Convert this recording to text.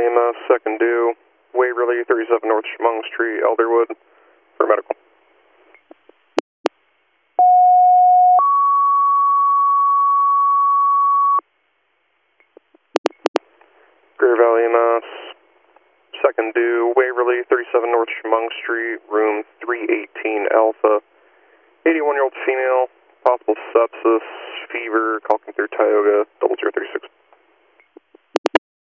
second due, Waverly, 37 North Chemung Street, Elderwood, for medical. Greater Valley EMS, second due, Waverly, 37 North Chemung Street, room 318 Alpha, 81-year-old female, possible sepsis, fever, calling through Tioga, 0036.